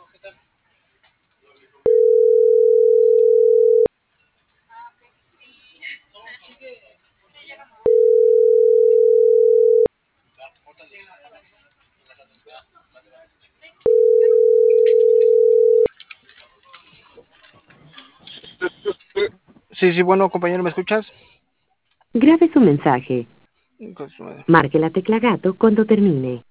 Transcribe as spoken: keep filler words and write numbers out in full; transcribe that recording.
Sí, sí, bueno, compañero, ¿me escuchas? Grabe su mensaje. Hijo de su madre. Marque la tecla gato cuando termine.